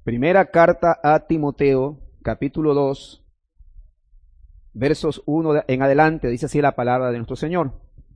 Primera carta a Timoteo, capítulo 2, versos 1 en adelante, dice así la palabra de nuestro Señor.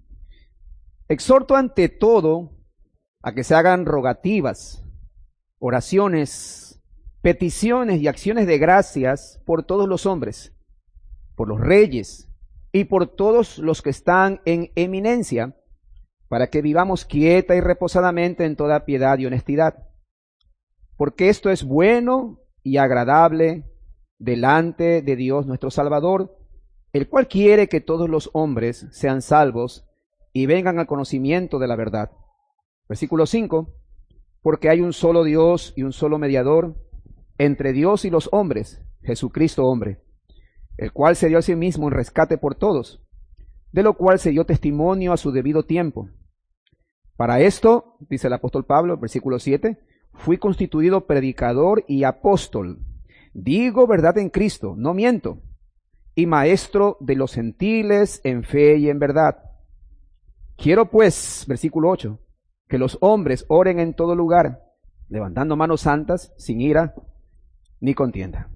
Exhorto ante todo a que se hagan rogativas, oraciones, peticiones y acciones de gracias por todos los hombres, por los reyes y por todos los que están en eminencia, para que vivamos quieta y reposadamente en toda piedad y honestidad. Porque esto es bueno y agradable delante de Dios nuestro Salvador, el cual quiere que todos los hombres sean salvos y vengan al conocimiento de la verdad. Versículo 5, porque hay un solo Dios y un solo mediador entre Dios y los hombres, Jesucristo hombre, el cual se dio a sí mismo en rescate por todos, de lo cual se dio testimonio a su debido tiempo. Para esto, dice el apóstol Pablo, versículo 7, fui constituido predicador y apóstol. Digo verdad en Cristo, no miento. Y maestro de los gentiles en fe y en verdad. Quiero pues, versículo 8, que los hombres oren en todo lugar, levantando manos santas, sin ira ni contienda.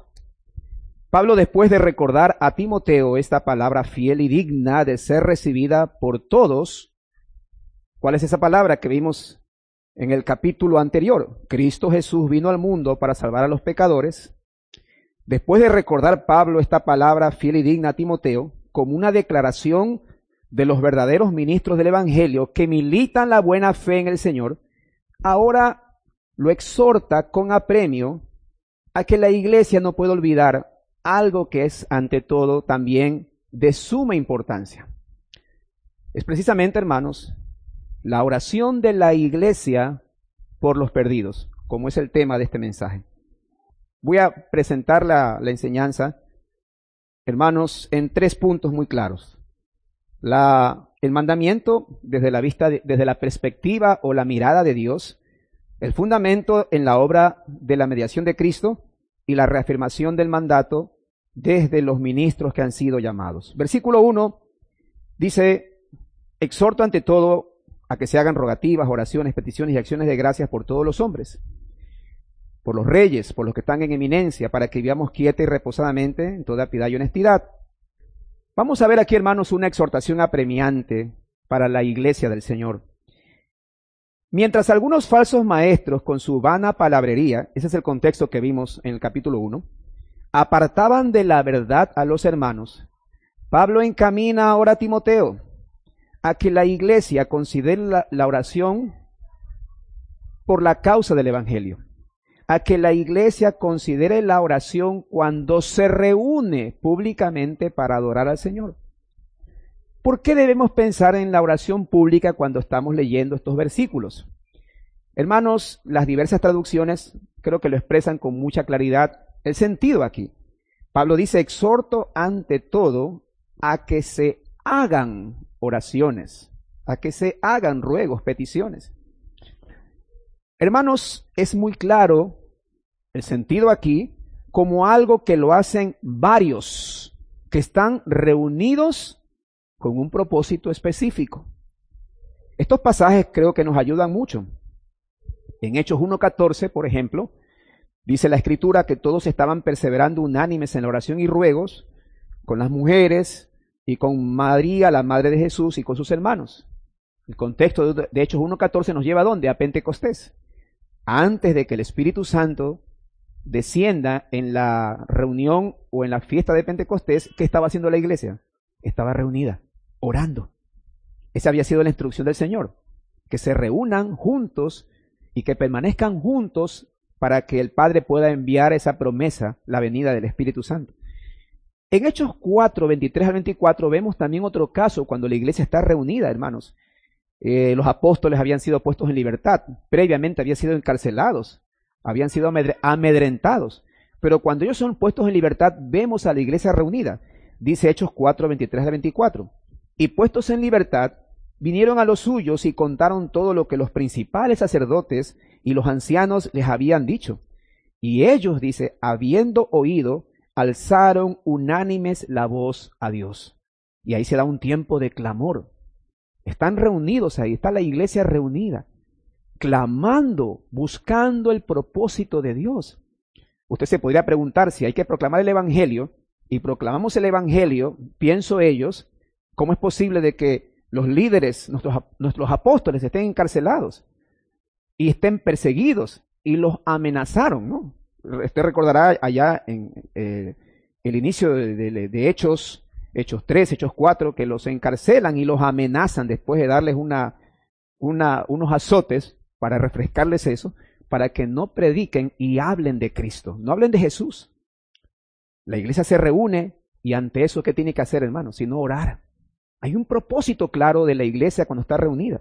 Pablo, después de recordar a Timoteo esta palabra fiel y digna de ser recibida por todos, ¿cuál es esa palabra que vimos en el capítulo anterior? Cristo Jesús vino al mundo para salvar a los pecadores. Después de recordar Pablo esta palabra fiel y digna a Timoteo como una declaración de los verdaderos ministros del Evangelio que militan la buena fe en el Señor, ahora lo exhorta con apremio a que la iglesia no pueda olvidar algo que es ante todo también de suma importancia. Es precisamente, hermanos, la oración de la iglesia por los perdidos, como es el tema de este mensaje. Voy a presentar la enseñanza, hermanos, en 3 puntos muy claros. El mandamiento desde la perspectiva o la mirada de Dios, el fundamento en la obra de la mediación de Cristo y la reafirmación del mandato desde los ministros que han sido llamados. Versículo 1 dice, exhorto ante todo a que se hagan rogativas, oraciones, peticiones y acciones de gracias por todos los hombres, por los reyes, por los que están en eminencia, para que vivamos quieta y reposadamente en toda piedad y honestidad. Vamos a ver aquí, hermanos, una exhortación apremiante para la iglesia del Señor. Mientras algunos falsos maestros con su vana palabrería, ese es el contexto que vimos en el capítulo 1, apartaban de la verdad a los hermanos, Pablo encamina ahora a Timoteo a que la iglesia considere la oración por la causa del Evangelio, a que la iglesia considere la oración cuando se reúne públicamente para adorar al Señor. ¿Por qué debemos pensar en la oración pública cuando estamos leyendo estos versículos? Hermanos, las diversas traducciones creo que lo expresan con mucha claridad el sentido aquí. Pablo dice, exhorto ante todo a que se hagan oraciones, a que se hagan ruegos, peticiones. Hermanos, es muy claro el sentido aquí como algo que lo hacen varios, que están reunidos con un propósito específico. Estos pasajes creo que nos ayudan mucho. En Hechos 1:14, por ejemplo, dice la Escritura que todos estaban perseverando unánimes en la oración y ruegos con las mujeres y con María, la madre de Jesús, y con sus hermanos. El contexto de Hechos 1:14 nos lleva ¿a dónde? A Pentecostés. Antes de que el Espíritu Santo descienda en la reunión o en la fiesta de Pentecostés, ¿qué estaba haciendo la iglesia? Estaba reunida, orando. Esa había sido la instrucción del Señor, que se reúnan juntos y que permanezcan juntos para que el Padre pueda enviar esa promesa, la venida del Espíritu Santo. En Hechos 4, 23 al 24 vemos también otro caso cuando la iglesia está reunida, hermanos. Los apóstoles habían sido puestos en libertad, previamente habían sido encarcelados, habían sido amedrentados, pero cuando ellos son puestos en libertad vemos a la iglesia reunida. Dice Hechos 4, 23 al 24, y puestos en libertad, vinieron a los suyos y contaron todo lo que los principales sacerdotes y los ancianos les habían dicho. Y ellos, dice, habiendo oído, alzaron unánimes la voz a Dios. Y ahí se da un tiempo de clamor. Están reunidos ahí, está la iglesia reunida. clamando, buscando el propósito de Dios. Usted se podría preguntar si hay que proclamar el Evangelio y proclamamos el Evangelio, pienso ellos, ¿cómo es posible de que los líderes, nuestros apóstoles estén encarcelados y estén perseguidos y los amenazaron, ¿no? Usted recordará allá en el inicio de Hechos 3, Hechos 4, que los encarcelan y los amenazan después de darles unos azotes para refrescarles eso, para que no prediquen y hablen de Cristo, no hablen de Jesús. La iglesia se reúne y ante eso, ¿qué tiene que hacer, hermano? Sino orar. Hay un propósito claro de la iglesia cuando está reunida.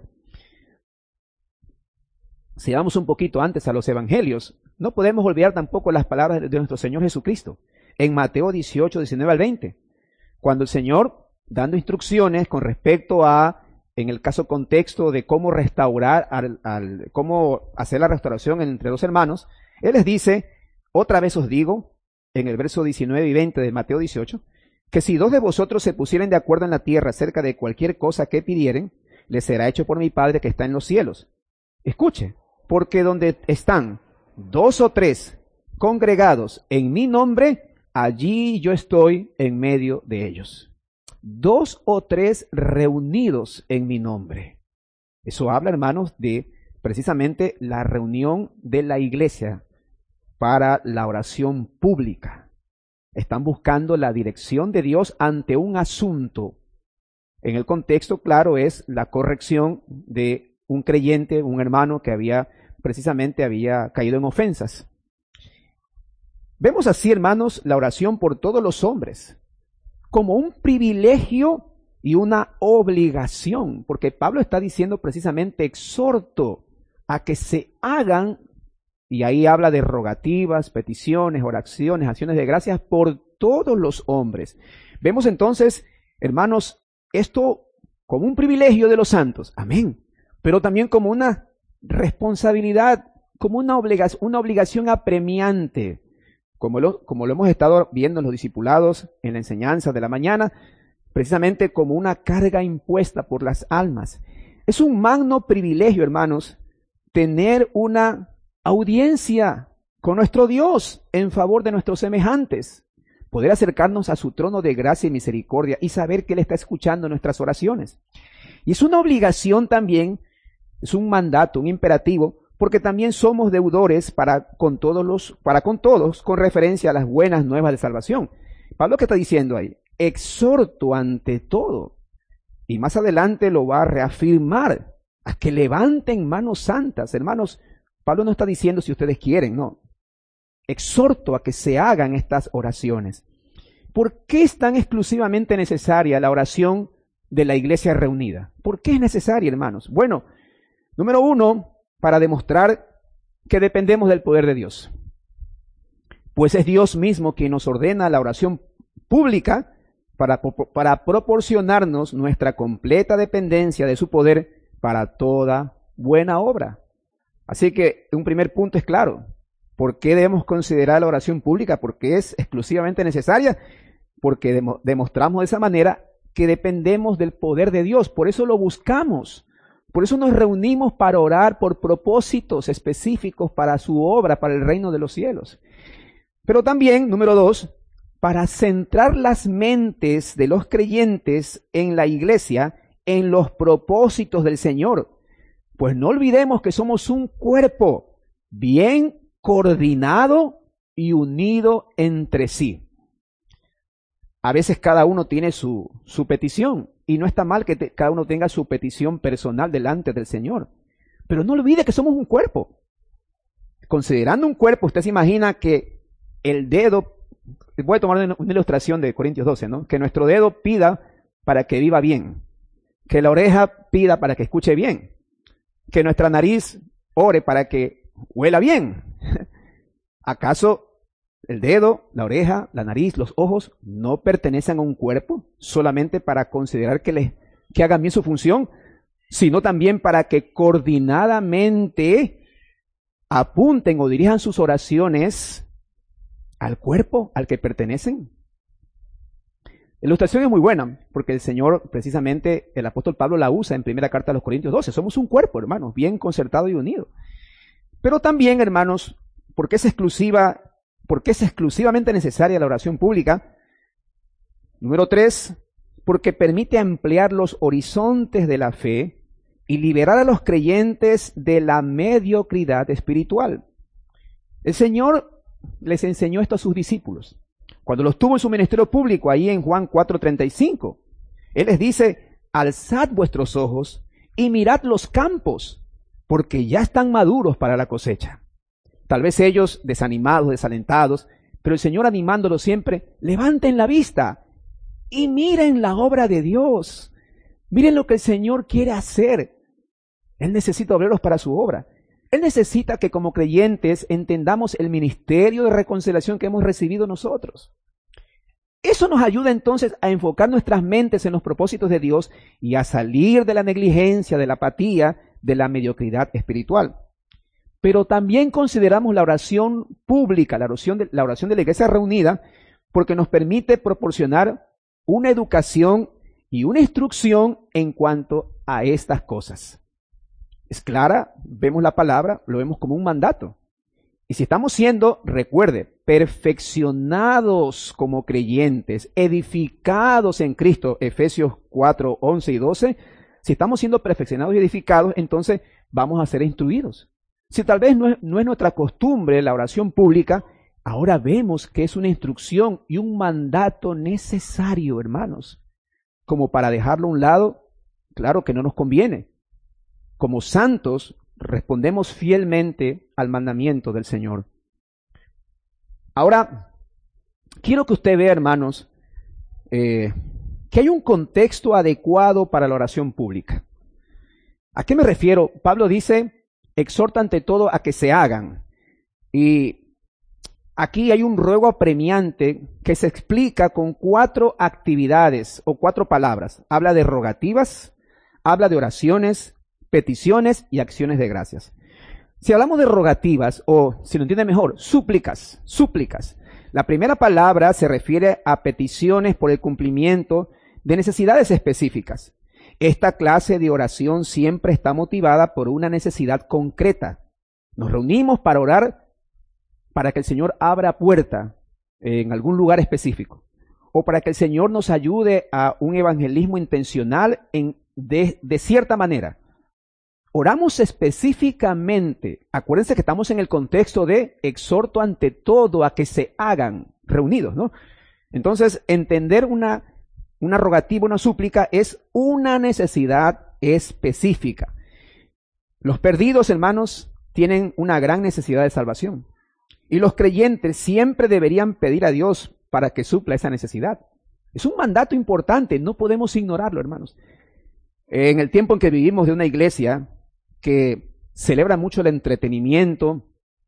Si vamos un poquito antes a los evangelios, no podemos olvidar tampoco las palabras de nuestro Señor Jesucristo. En Mateo 18, 19 al 20, cuando el Señor, dando instrucciones con respecto a, en el caso contexto de cómo restaurar, cómo hacer la restauración entre dos hermanos, Él les dice, otra vez os digo, en el verso 19 y 20 de Mateo 18, que si dos de vosotros se pusieren de acuerdo en la tierra acerca de cualquier cosa que pidieren, les será hecho por mi Padre que está en los cielos. Escuche, porque donde están 2 o 3 congregados en mi nombre, allí yo estoy en medio de ellos. 2 o 3 reunidos en mi nombre. Eso habla, hermanos, de precisamente la reunión de la iglesia para la oración pública. Están buscando la dirección de Dios ante un asunto. En el contexto, claro, es la corrección de un creyente, un hermano que había caído en ofensas. Vemos así, hermanos, la oración por todos los hombres como un privilegio y una obligación, porque Pablo está diciendo precisamente, exhorto a que se hagan, y ahí habla de rogativas, peticiones, oraciones, acciones de gracias por todos los hombres. Vemos entonces, hermanos, esto como un privilegio de los santos, amén, pero también como una responsabilidad, como una obligación apremiante, como lo hemos estado viendo en los discipulados, en la enseñanza de la mañana, precisamente como una carga impuesta por las almas. Es un magno privilegio, hermanos, tener una audiencia con nuestro Dios en favor de nuestros semejantes, poder acercarnos a su trono de gracia y misericordia y saber que Él está escuchando nuestras oraciones. Y es una obligación también, es un mandato, un imperativo, porque también somos deudores para con todos con referencia a las buenas nuevas de salvación. Pablo, ¿qué está diciendo ahí? Exhorto ante todo, y más adelante lo va a reafirmar, a que levanten manos santas. Hermanos, Pablo no está diciendo si ustedes quieren, no. Exhorto a que se hagan estas oraciones. ¿Por qué es tan exclusivamente necesaria la oración de la iglesia reunida? ¿Por qué es necesaria, hermanos? Bueno, número 1, para demostrar que dependemos del poder de Dios. Pues es Dios mismo quien nos ordena la oración pública para proporcionarnos nuestra completa dependencia de su poder para toda buena obra. Así que un primer punto es claro. ¿Por qué debemos considerar la oración pública? Porque es exclusivamente necesaria. Porque demostramos de esa manera que dependemos del poder de Dios. Por eso lo buscamos. Por eso nos reunimos para orar por propósitos específicos para su obra, para el reino de los cielos. Pero también, número 2, para centrar las mentes de los creyentes en la iglesia, en los propósitos del Señor. Pues no olvidemos que somos un cuerpo bien coordinado y unido entre sí. A veces cada uno tiene su petición, y no está mal que cada uno tenga su petición personal delante del Señor. Pero no olvide que somos un cuerpo. Considerando un cuerpo, usted se imagina que el dedo, voy a tomar una ilustración de Corintios 12, ¿no? Que nuestro dedo pida para que viva bien, que la oreja pida para que escuche bien, que nuestra nariz ore para que huela bien. ¿Acaso el dedo, la oreja, la nariz, los ojos no pertenecen a un cuerpo solamente para considerar que hagan bien su función, sino también para que coordinadamente apunten o dirijan sus oraciones al cuerpo al que pertenecen? La ilustración es muy buena, porque el Señor, precisamente, el apóstol Pablo la usa en primera carta a los Corintios 12. Somos un cuerpo, hermanos, bien concertado y unido. Pero también, hermanos, ¿por qué es exclusivamente necesaria la oración pública? Número 3, porque permite ampliar los horizontes de la fe y liberar a los creyentes de la mediocridad espiritual. El Señor les enseñó esto a sus discípulos. Cuando los tuvo en su ministerio público, ahí en Juan 4:35, Él les dice, alzad vuestros ojos y mirad los campos, porque ya están maduros para la cosecha. Tal vez ellos desanimados, desalentados, pero el Señor animándolos siempre, levanten la vista y miren la obra de Dios. Miren lo que el Señor quiere hacer. Él necesita obreros para su obra. Él necesita que como creyentes entendamos el ministerio de reconciliación que hemos recibido nosotros. Eso nos ayuda entonces a enfocar nuestras mentes en los propósitos de Dios y a salir de la negligencia, de la apatía, de la mediocridad espiritual. Pero también consideramos la oración pública, la oración de la iglesia reunida, porque nos permite proporcionar una educación y una instrucción en cuanto a estas cosas. Es clara, vemos la palabra, lo vemos como un mandato. Y si estamos siendo, recuerde, perfeccionados como creyentes, edificados en Cristo, Efesios 4, 11 y 12, si estamos siendo perfeccionados y edificados, entonces vamos a ser instruidos. Si tal vez no es nuestra costumbre la oración pública, ahora vemos que es una instrucción y un mandato necesario, hermanos. Como para dejarlo a un lado, claro que no nos conviene. Como santos, respondemos fielmente al mandamiento del Señor. Ahora, quiero que usted vea, hermanos, que hay un contexto adecuado para la oración pública. ¿A qué me refiero? Pablo dice, exhorta ante todo a que se hagan. Y aquí hay un ruego apremiante que se explica con 4 actividades o 4 palabras. Habla de rogativas, habla de oraciones, peticiones y acciones de gracias. Si hablamos de rogativas, o si lo entiende mejor, súplicas. La primera palabra se refiere a peticiones por el cumplimiento de necesidades específicas. Esta clase de oración siempre está motivada por una necesidad concreta. Nos reunimos para orar para que el Señor abra puerta en algún lugar específico, o para que el Señor nos ayude a un evangelismo intencional de cierta manera. Oramos específicamente, acuérdense que estamos en el contexto de exhorto ante todo a que se hagan reunidos, ¿no? Entonces, entender una rogativa, una súplica es una necesidad específica. Los perdidos, hermanos, tienen una gran necesidad de salvación. Y los creyentes siempre deberían pedir a Dios para que supla esa necesidad. Es un mandato importante, no podemos ignorarlo, hermanos. En el tiempo en que vivimos de una iglesia que celebra mucho el entretenimiento,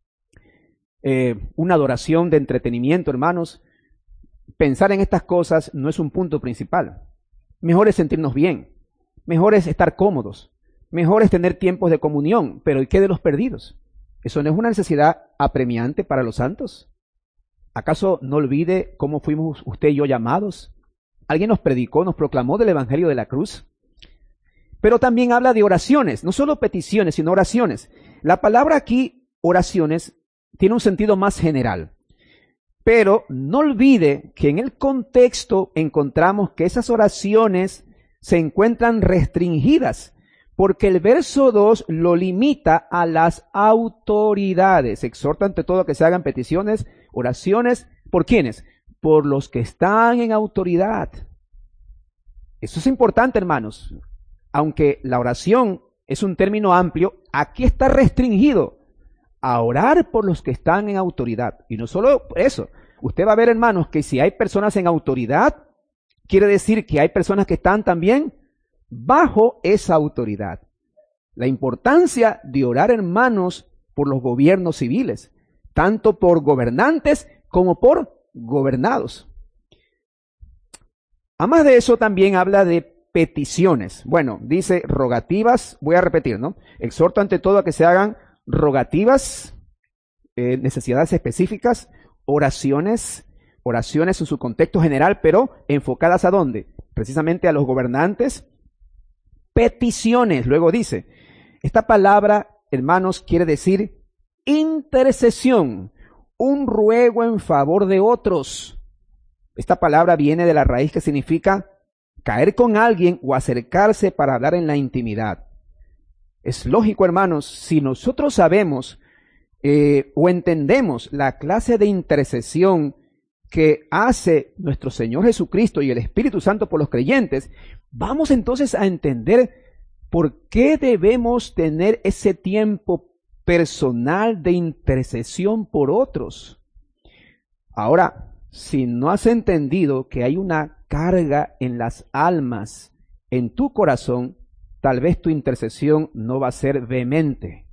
una adoración de entretenimiento, hermanos, pensar en estas cosas no es un punto principal. Mejor es sentirnos bien, mejor es estar cómodos, mejor es tener tiempos de comunión, pero ¿y qué de los perdidos? ¿Eso no es una necesidad apremiante para los santos? ¿Acaso no olvide cómo fuimos usted y yo llamados? Alguien nos predicó, nos proclamó del Evangelio de la cruz. Pero también habla de oraciones, no solo peticiones, sino oraciones. La palabra aquí, oraciones, tiene un sentido más general. Pero no olvide que en el contexto encontramos que esas oraciones se encuentran restringidas, porque el verso 2 lo limita a las autoridades. Exhorta ante todo a que se hagan peticiones, oraciones, ¿por quiénes? Por los que están en autoridad. Eso es importante, hermanos. Aunque la oración es un término amplio, aquí está restringido a orar por los que están en autoridad. Y no solo eso, usted va a ver, hermanos, que si hay personas en autoridad, quiere decir que hay personas que están también bajo esa autoridad. La importancia de orar, hermanos, por los gobiernos civiles, tanto por gobernantes como por gobernados. Además de eso, también habla de peticiones. Bueno, dice rogativas, voy a repetir, ¿no? Exhorto ante todo a que se hagan rogativas, necesidades específicas, oraciones, oraciones en su contexto general, pero enfocadas ¿a dónde? Precisamente a los gobernantes. Peticiones, luego dice. Esta palabra, hermanos, quiere decir intercesión, un ruego en favor de otros. Esta palabra viene de la raíz que significa caer con alguien o acercarse para hablar en la intimidad. Es lógico, hermanos, si nosotros sabemos o entendemos la clase de intercesión que hace nuestro Señor Jesucristo y el Espíritu Santo por los creyentes, vamos entonces a entender por qué debemos tener ese tiempo personal de intercesión por otros. Ahora, si no has entendido que hay una carga en las almas, en tu corazón, tal vez tu intercesión no va a ser vehemente.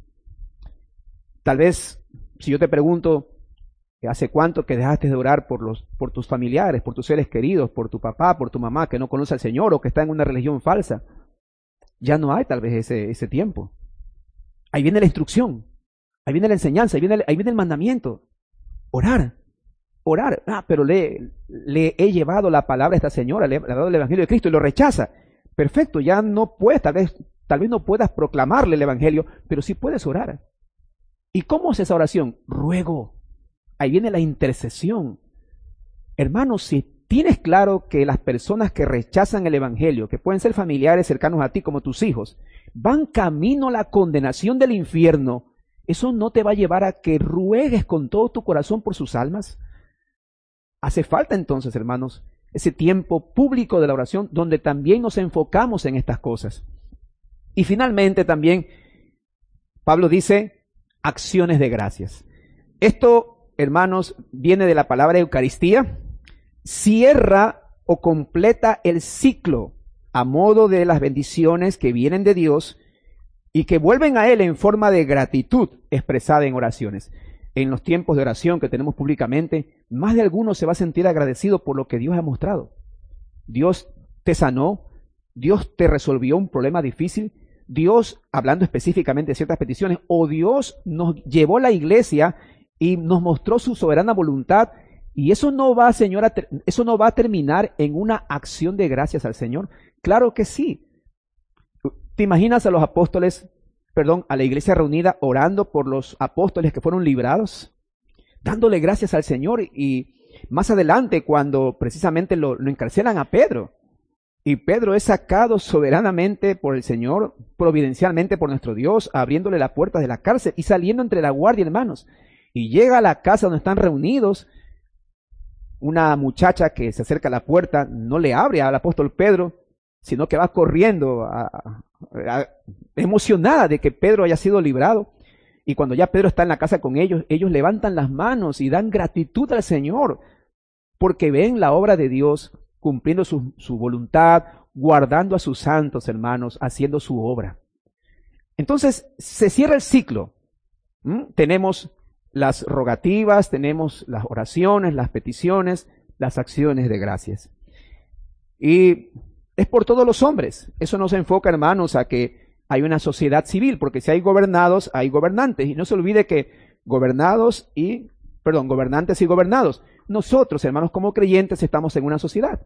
Tal vez, si yo te pregunto, ¿hace cuánto que dejaste de orar por tus familiares, por tus seres queridos, por tu papá, por tu mamá que no conoce al Señor o que está en una religión falsa? Ya no hay tal vez ese tiempo. Ahí viene la instrucción, ahí viene la enseñanza, ahí viene el mandamiento. Orar. Pero le he llevado la palabra a esta señora, le he dado el Evangelio de Cristo y lo rechaza. Perfecto, ya no puedes, tal vez no puedas proclamarle el Evangelio, pero sí puedes orar. ¿Y cómo es esa oración? Ruego. Ahí viene la intercesión. Hermanos, si tienes claro que las personas que rechazan el Evangelio, que pueden ser familiares cercanos a ti como tus hijos, van camino a la condenación del infierno, ¿eso no te va a llevar a que ruegues con todo tu corazón por sus almas? Hace falta entonces, hermanos, ese tiempo público de la oración donde también nos enfocamos en estas cosas. Y finalmente también Pablo dice acciones de gracias. Esto, hermanos, viene de la palabra Eucaristía. Cierra o completa el ciclo a modo de las bendiciones que vienen de Dios y que vuelven a Él en forma de gratitud expresada en oraciones. En los tiempos de oración que tenemos públicamente, más de alguno se va a sentir agradecido por lo que Dios ha mostrado. Dios te sanó, Dios te resolvió un problema difícil, Dios, hablando específicamente de ciertas peticiones, o Dios nos llevó a la iglesia y nos mostró su soberana voluntad, y eso no va, Señora, eso no va a terminar en una acción de gracias al Señor. Claro que sí. ¿Te imaginas a los apóstoles, a la iglesia reunida orando por los apóstoles que fueron librados, dándole gracias al Señor? Y más adelante, cuando precisamente lo encarcelan a Pedro, y Pedro es sacado soberanamente por el Señor, providencialmente por nuestro Dios, abriéndole la puerta de la cárcel y saliendo entre la guardia, hermanos, y llega a la casa donde están reunidos. Una muchacha que se acerca a la puerta no le abre al apóstol Pedro, sino que va corriendo emocionada de que Pedro haya sido librado. Y cuando ya Pedro está en la casa con ellos, ellos levantan las manos y dan gratitud al Señor, porque ven la obra de Dios cumpliendo su voluntad, guardando a sus santos, hermanos, haciendo su obra. Entonces, se cierra el ciclo. Tenemos las rogativas, tenemos las oraciones, las peticiones, las acciones de gracias. Y es por todos los hombres. Eso nos enfoca, hermanos, a que hay una sociedad civil, porque si hay gobernados, hay gobernantes. Y no se olvide que gobernantes y gobernados. Nosotros, hermanos, como creyentes, estamos en una sociedad.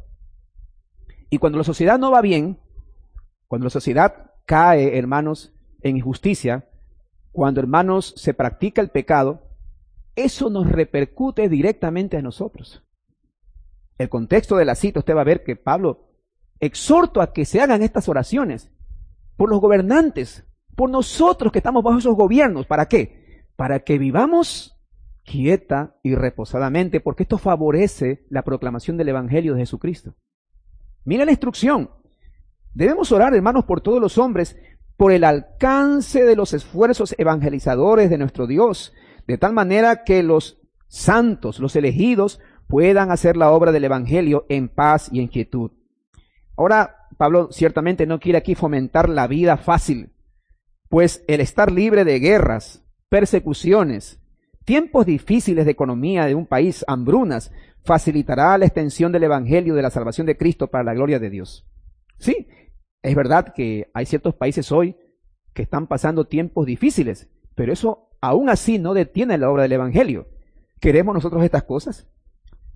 Y cuando la sociedad no va bien, cuando la sociedad cae, hermanos, en injusticia, cuando, hermanos, se practica el pecado, eso nos repercute directamente a nosotros. El contexto de la cita, usted va a ver que Pablo exhorta a que se hagan estas oraciones por los gobernantes, por nosotros que estamos bajo esos gobiernos. ¿Para qué? Para que vivamos quieta y reposadamente, porque esto favorece la proclamación del Evangelio de Jesucristo. Mira la instrucción. Debemos orar, hermanos, por todos los hombres, por el alcance de los esfuerzos evangelizadores de nuestro Dios, de tal manera que los santos, los elegidos, puedan hacer la obra del Evangelio en paz y en quietud. Ahora, Pablo ciertamente no quiere aquí fomentar la vida fácil, pues el estar libre de guerras, persecuciones, tiempos difíciles de economía de un país, hambrunas, facilitará la extensión del Evangelio de la salvación de Cristo para la gloria de Dios. Sí, es verdad que hay ciertos países hoy que están pasando tiempos difíciles, pero eso aún así no detiene la obra del Evangelio. ¿Queremos nosotros estas cosas?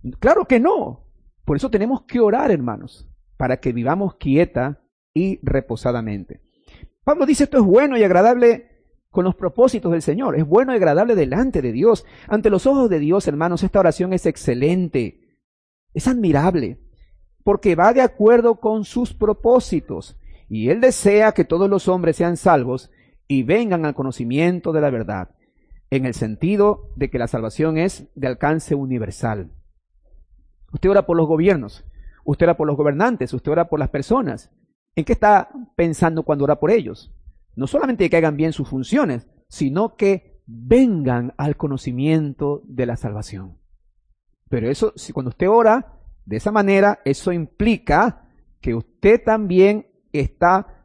Claro que no. Por eso tenemos que orar, hermanos, para que vivamos quieta y reposadamente. Pablo dice, esto es bueno y agradable con los propósitos del Señor. Es bueno y agradable delante de Dios. Ante los ojos de Dios, hermanos, esta oración es excelente. Es admirable, porque va de acuerdo con sus propósitos. Y Él desea que todos los hombres sean salvos y vengan al conocimiento de la verdad, en el sentido de que la salvación es de alcance universal. Usted ora por los gobiernos, usted ora por los gobernantes, usted ora por las personas. ¿En qué está pensando cuando ora por ellos? No solamente que hagan bien sus funciones, sino que vengan al conocimiento de la salvación. Pero eso, si cuando usted ora de esa manera, eso implica que usted también está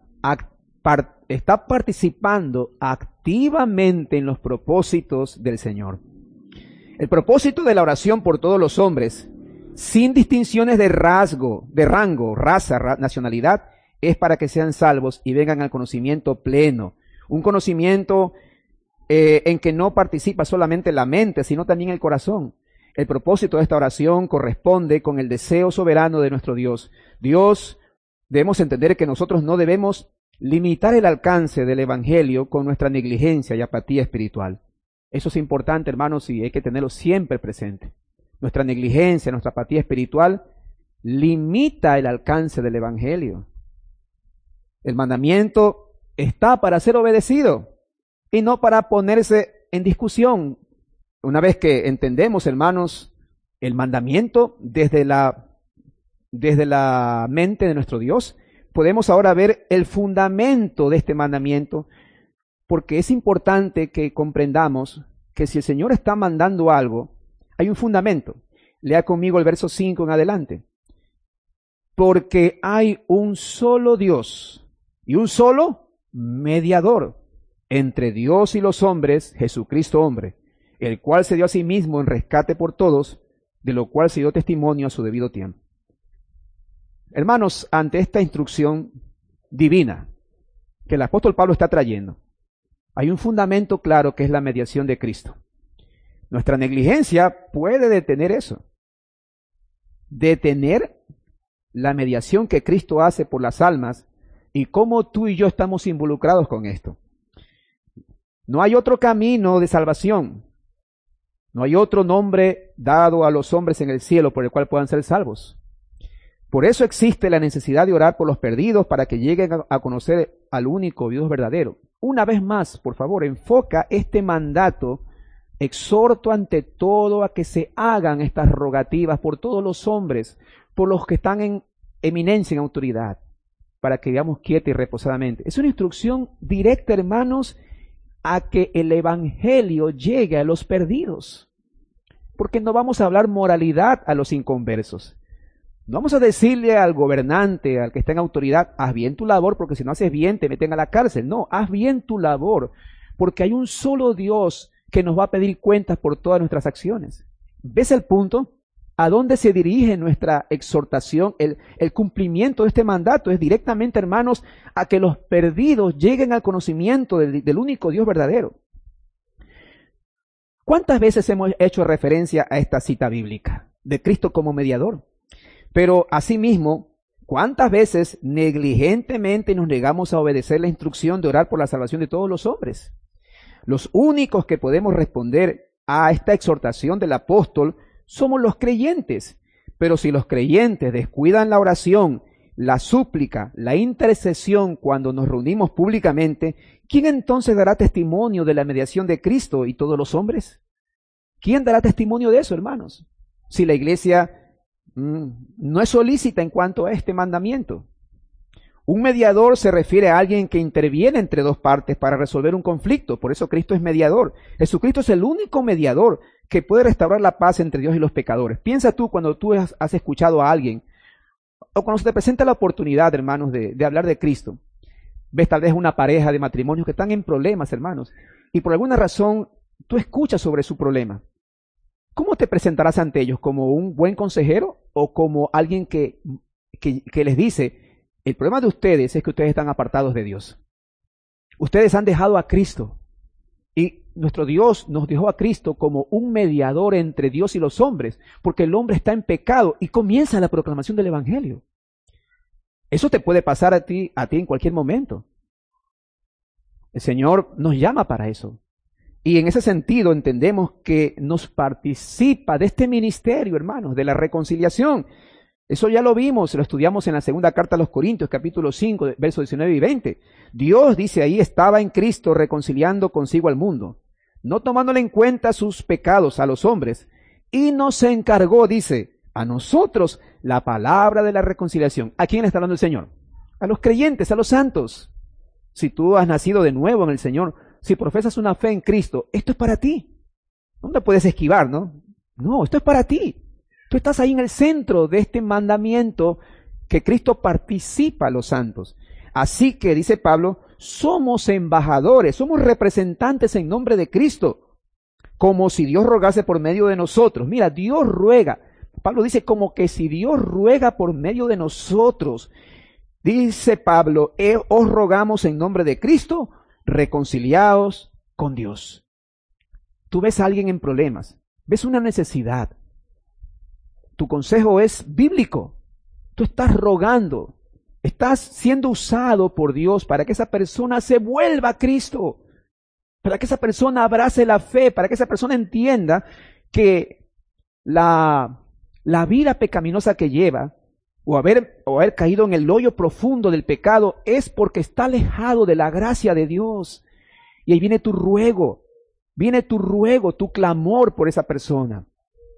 participando activamente en los propósitos del Señor. El propósito de la oración por todos los hombres, sin distinciones de rango, raza, nacionalidad, es para que sean salvos y vengan al conocimiento pleno. Un conocimiento en que no participa solamente la mente, sino también el corazón. El propósito de esta oración corresponde con el deseo soberano de nuestro Dios. Debemos entender que nosotros no debemos limitar el alcance del Evangelio con nuestra negligencia y apatía espiritual. Eso es importante, hermanos, y hay que tenerlo siempre presente. Nuestra negligencia, nuestra apatía espiritual limita el alcance del Evangelio. El mandamiento está para ser obedecido y no para ponerse en discusión. Una vez que entendemos, hermanos, el mandamiento desde la mente de nuestro Dios, podemos ahora ver el fundamento de este mandamiento, porque es importante que comprendamos que si el Señor está mandando algo, hay un fundamento. Lea conmigo el verso 5 en adelante. Porque hay un solo Dios y un solo mediador entre Dios y los hombres, Jesucristo hombre, el cual se dio a sí mismo en rescate por todos, de lo cual se dio testimonio a su debido tiempo. Hermanos, ante esta instrucción divina que el apóstol Pablo está trayendo, hay un fundamento claro que es la mediación de Cristo. Nuestra negligencia puede detener eso. Detener la mediación que Cristo hace por las almas y cómo tú y yo estamos involucrados con esto. No hay otro camino de salvación. No hay otro nombre dado a los hombres en el cielo por el cual puedan ser salvos. Por eso existe la necesidad de orar por los perdidos para que lleguen a conocer al único Dios verdadero. Una vez más, por favor, enfoca este mandato. Exhorto ante todo a que se hagan estas rogativas por todos los hombres, por los que están en eminencia, en autoridad, para que vivamos quieta y reposadamente. Es una instrucción directa, hermanos, a que el Evangelio llegue a los perdidos. Porque no vamos a hablar moralidad a los inconversos. No vamos a decirle al gobernante, al que está en autoridad, haz bien tu labor, porque si no haces bien te meten a la cárcel. No, haz bien tu labor, porque hay un solo Dios que nos va a pedir cuentas por todas nuestras acciones. ¿Ves el punto? ¿A dónde se dirige nuestra exhortación? El cumplimiento de este mandato es directamente, hermanos, a que los perdidos lleguen al conocimiento del único Dios verdadero. ¿Cuántas veces hemos hecho referencia a esta cita bíblica de Cristo como mediador? Pero asimismo, ¿cuántas veces negligentemente nos negamos a obedecer la instrucción de orar por la salvación de todos los hombres? Los únicos que podemos responder a esta exhortación del apóstol somos los creyentes. Pero si los creyentes descuidan la oración, la súplica, la intercesión cuando nos reunimos públicamente, ¿quién entonces dará testimonio de la mediación de Cristo y todos los hombres? ¿Quién dará testimonio de eso, hermanos? Si la iglesia no es solícita en cuanto a este mandamiento. Un mediador se refiere a alguien que interviene entre dos partes para resolver un conflicto. Por eso Cristo es mediador. Jesucristo es el único mediador que puede restaurar la paz entre Dios y los pecadores. Piensa tú cuando tú has escuchado a alguien, o cuando se te presenta la oportunidad, hermanos, de hablar de Cristo. Ves tal vez una pareja de matrimonio que están en problemas, hermanos, y por alguna razón tú escuchas sobre su problema. ¿Cómo te presentarás ante ellos? ¿Como un buen consejero o como alguien que les dice: el problema de ustedes es que ustedes están apartados de Dios? Ustedes han dejado a Cristo y nuestro Dios nos dejó a Cristo como un mediador entre Dios y los hombres, porque el hombre está en pecado y comienza la proclamación del Evangelio. Eso te puede pasar a ti en cualquier momento. El Señor nos llama para eso. Y en ese sentido entendemos que nos participa de este ministerio, hermanos, de la reconciliación. Eso ya lo vimos, lo estudiamos en la segunda carta a los Corintios, capítulo 5, versos 19 y 20. Dios, dice ahí, estaba en Cristo reconciliando consigo al mundo, no tomándole en cuenta sus pecados a los hombres, y nos encargó, dice, a nosotros la palabra de la reconciliación. ¿A quién está hablando el Señor? A los creyentes, a los santos. Si tú has nacido de nuevo en el Señor, si profesas una fe en Cristo, esto es para ti. No te puedes esquivar, ¿no? No, esto es para ti. Tú estás ahí en el centro de este mandamiento que Cristo participa a los santos. Así que, dice Pablo, somos embajadores, somos representantes en nombre de Cristo, como si Dios rogase por medio de nosotros. Mira, Dios ruega. Pablo dice como que si Dios ruega por medio de nosotros. Dice Pablo, os rogamos en nombre de Cristo, reconciliaos con Dios. Tú ves a alguien en problemas, ves una necesidad. Tu consejo es bíblico. Tú estás rogando, estás siendo usado por Dios para que esa persona se vuelva a Cristo, para que esa persona abrace la fe, para que esa persona entienda que la vida pecaminosa que lleva, o haber caído en el hoyo profundo del pecado, es porque está alejado de la gracia de Dios. Y ahí viene tu ruego, tu clamor por esa persona.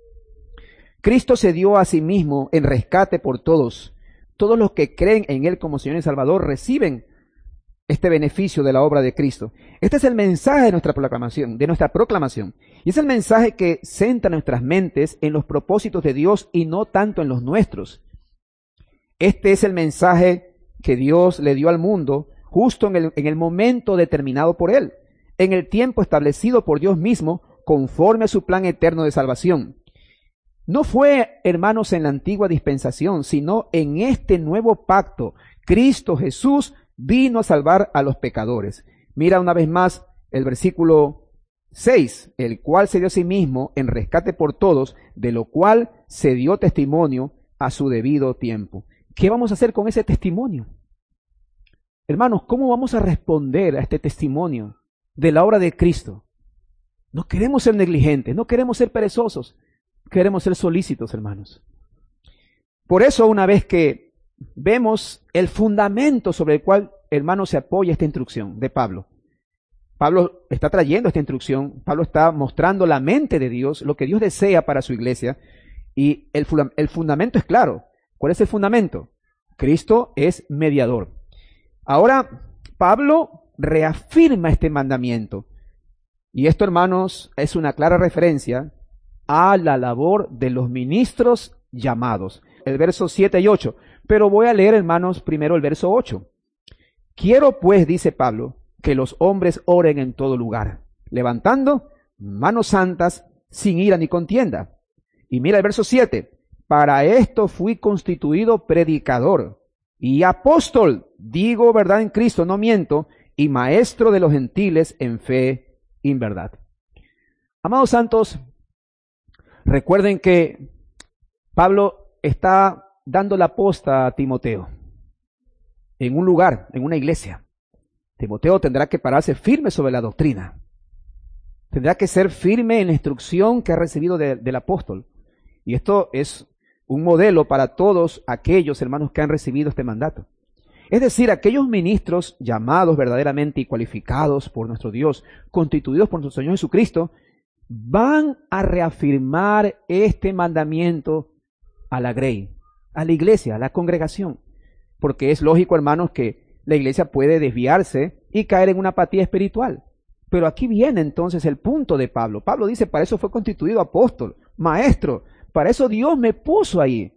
Cristo se dio a sí mismo en rescate por todos. Todos los que creen en Él como Señor y Salvador reciben este beneficio de la obra de Cristo. Este es el mensaje de nuestra proclamación. Y es el mensaje que centra nuestras mentes en los propósitos de Dios y no tanto en los nuestros. Este es el mensaje que Dios le dio al mundo justo en el momento determinado por Él, en el tiempo establecido por Dios mismo, conforme a su plan eterno de salvación. No fue, hermanos, en la antigua dispensación, sino en este nuevo pacto. Cristo Jesús vino a salvar a los pecadores. Mira una vez más el versículo 6, el cual se dio a sí mismo en rescate por todos, de lo cual se dio testimonio a su debido tiempo. ¿Qué vamos a hacer con ese testimonio? Hermanos, ¿cómo vamos a responder a este testimonio de la obra de Cristo? No queremos ser negligentes, no queremos ser perezosos. Queremos ser solícitos, hermanos. Por eso, una vez que vemos el fundamento sobre el cual, hermanos, se apoya esta instrucción de Pablo. Pablo está trayendo esta instrucción, Pablo está mostrando la mente de Dios, lo que Dios desea para su iglesia, y el fundamento es claro. ¿Cuál es el fundamento? Cristo es mediador. Ahora, Pablo reafirma este mandamiento. Y esto, hermanos, es una clara referencia a la labor de los ministros llamados. El verso 7 y 8. Pero voy a leer, hermanos, primero el verso 8. Quiero, pues, dice Pablo, que los hombres oren en todo lugar, levantando manos santas, sin ira ni contienda. Y mira el verso 7. Para esto fui constituido predicador y apóstol, digo verdad en Cristo, no miento, y maestro de los gentiles en fe y en verdad. Amados santos, recuerden que Pablo está dando la posta a Timoteo en un lugar, en una iglesia. Timoteo tendrá que pararse firme sobre la doctrina. Tendrá que ser firme en la instrucción que ha recibido del apóstol. Y esto es un modelo para todos aquellos hermanos que han recibido este mandato. Es decir, aquellos ministros llamados verdaderamente y cualificados por nuestro Dios, constituidos por nuestro Señor Jesucristo, van a reafirmar este mandamiento a la grey, a la iglesia, a la congregación. Porque es lógico, hermanos, que la iglesia puede desviarse y caer en una apatía espiritual. Pero aquí viene entonces el punto de Pablo. Pablo dice, para eso fue constituido apóstol, maestro, para eso Dios me puso ahí.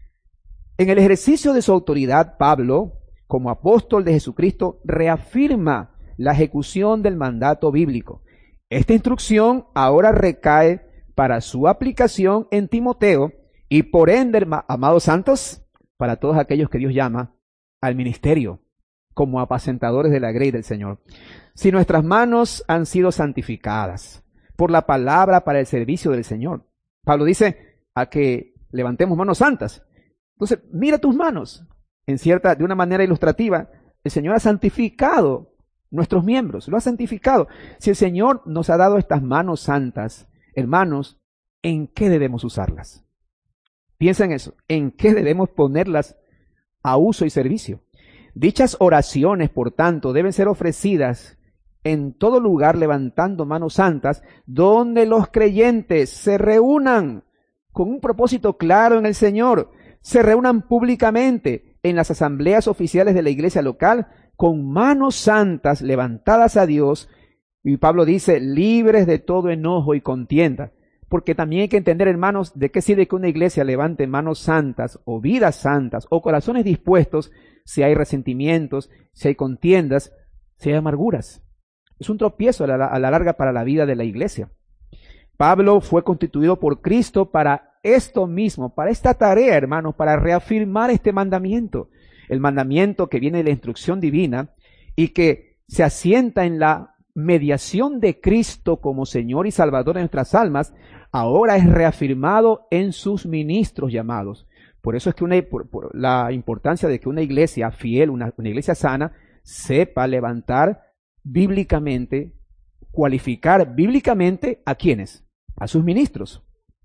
En el ejercicio de su autoridad, Pablo, como apóstol de Jesucristo, reafirma la ejecución del mandato bíblico. Esta instrucción ahora recae para su aplicación en Timoteo y por ende, amados santos, para todos aquellos que Dios llama al ministerio. como apacentadores de la grey del Señor. Si nuestras manos han sido santificadas por la palabra para el servicio del Señor. Pablo dice a que levantemos manos santas. Entonces, mira tus manos. De una manera ilustrativa, el Señor ha santificado nuestros miembros, lo ha santificado. Si el Señor nos ha dado estas manos santas, hermanos, ¿en qué debemos usarlas? Piensa en eso. ¿En qué debemos ponerlas a uso y servicio? Dichas oraciones, por tanto, deben ser ofrecidas en todo lugar levantando manos santas, donde los creyentes se reúnan con un propósito claro en el Señor, se reúnan públicamente en las asambleas oficiales de la iglesia local, con manos santas levantadas a Dios, y Pablo dice, libres de todo enojo y contienda. Porque también hay que entender, hermanos, de qué sirve que una iglesia levante manos santas, o vidas santas, o corazones dispuestos, si hay resentimientos, si hay contiendas, si hay amarguras. Es un tropiezo a la larga para la vida de la iglesia. Pablo fue constituido por Cristo para esto mismo, para esta tarea, hermanos, para reafirmar este mandamiento. El mandamiento que viene de la instrucción divina y que se asienta en la mediación de Cristo como Señor y Salvador de nuestras almas, ahora es reafirmado en sus ministros llamados. Por eso es que por la importancia de que una iglesia fiel, una iglesia sana, sepa levantar bíblicamente, cualificar bíblicamente ¿a quiénes? A sus ministros.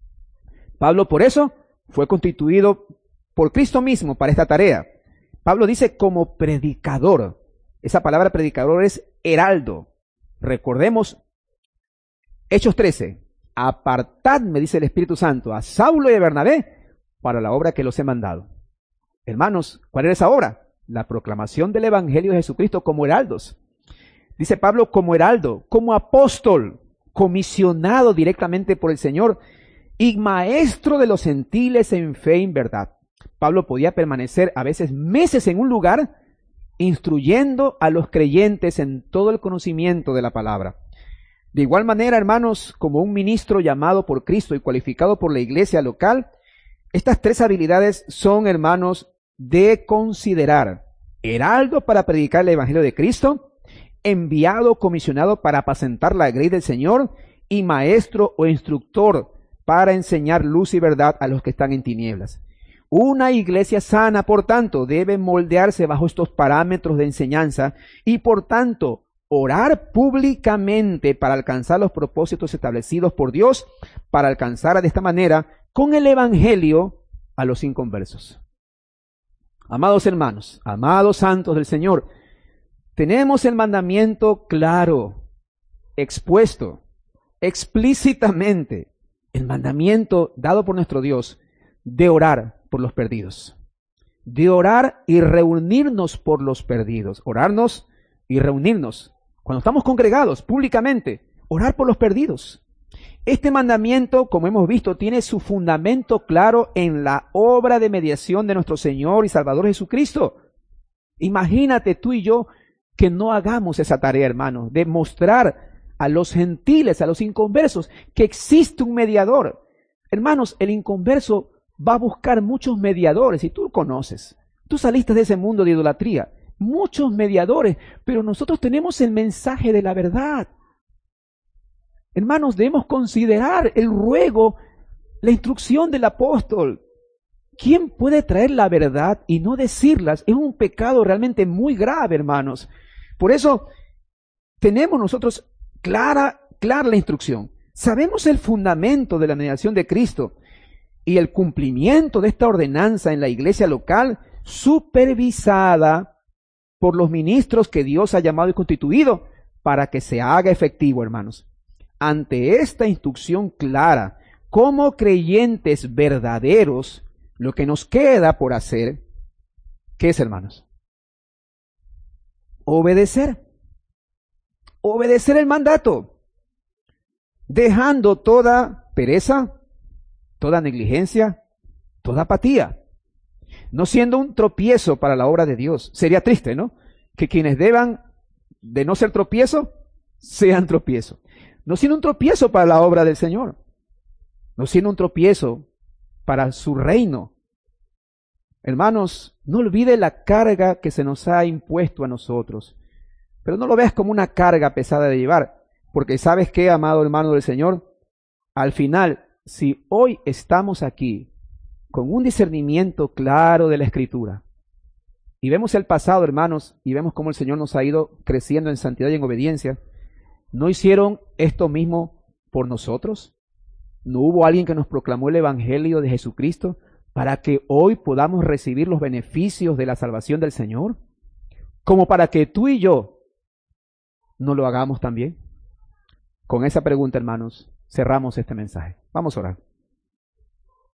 Pablo por eso fue constituido por Cristo mismo para esta tarea. Pablo dice como predicador. Esa palabra predicador es heraldo. Recordemos Hechos 13. Apartadme, dice el Espíritu Santo, a Saulo y a Bernabé para la obra que los he mandado. Hermanos, ¿cuál era esa obra? La proclamación del Evangelio de Jesucristo como heraldos. Dice Pablo como heraldo, como apóstol, comisionado directamente por el Señor y maestro de los gentiles en fe y en verdad. Pablo podía permanecer a veces meses en un lugar instruyendo a los creyentes en todo el conocimiento de la palabra. De igual manera, hermanos, como un ministro llamado por Cristo y cualificado por la iglesia local, estas tres habilidades son, hermanos, de considerar. Heraldo para predicar el Evangelio de Cristo, enviado, comisionado para apacentar la grey del Señor, y maestro o instructor para enseñar luz y verdad a los que están en tinieblas. Una iglesia sana, por tanto, debe moldearse bajo estos parámetros de enseñanza y, por tanto, orar públicamente para alcanzar los propósitos establecidos por Dios, para alcanzar de esta manera con el Evangelio a los inconversos. Amados hermanos, amados santos del Señor, tenemos el mandamiento claro, expuesto, explícitamente, el mandamiento dado por nuestro Dios de orar por los perdidos, de orar y reunirnos por los perdidos, orarnos y reunirnos. Cuando estamos congregados públicamente, orar por los perdidos. Este mandamiento, como hemos visto, tiene su fundamento claro en la obra de mediación de nuestro Señor y Salvador Jesucristo. Imagínate tú y yo que no hagamos esa tarea, hermanos, de mostrar a los gentiles, a los inconversos, que existe un mediador. Hermanos, el inconverso va a buscar muchos mediadores, y tú lo conoces. Tú saliste de ese mundo de idolatría. Muchos mediadores, pero nosotros tenemos el mensaje de la verdad. Hermanos, debemos considerar el ruego, la instrucción del apóstol. ¿Quién puede traer la verdad y no decirlas? Es un pecado realmente muy grave, hermanos. Por eso tenemos nosotros clara la instrucción. Sabemos el fundamento de la mediación de Cristo y el cumplimiento de esta ordenanza en la iglesia local, supervisada por los ministros que Dios ha llamado y constituido para que se haga efectivo, hermanos. Ante esta instrucción clara, como creyentes verdaderos, lo que nos queda por hacer, ¿qué es, hermanos? Obedecer. Obedecer el mandato, dejando toda pereza, toda negligencia, toda apatía, no siendo un tropiezo para la obra de Dios. Sería triste, ¿no? Que quienes deban de no ser tropiezo, sean tropiezo. No siendo un tropiezo para la obra del Señor, no siendo un tropiezo para su reino. Hermanos, no olvide la carga que se nos ha impuesto a nosotros, pero no lo veas como una carga pesada de llevar, porque ¿sabes qué, amado hermano del Señor? Al final, si hoy estamos aquí con un discernimiento claro de la Escritura, y vemos el pasado, hermanos, y vemos cómo el Señor nos ha ido creciendo en santidad y en obediencia, ¿no hicieron esto mismo por nosotros? ¿No hubo alguien que nos proclamó el Evangelio de Jesucristo para que hoy podamos recibir los beneficios de la salvación del Señor? Como para que tú y yo no lo hagamos también. Con esa pregunta, hermanos, cerramos este mensaje. Vamos a orar.